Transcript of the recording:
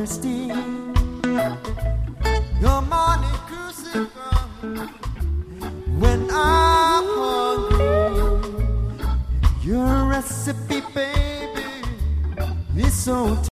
thirsty. Your morning crucifer when I'm hungry. Your recipe, baby, is so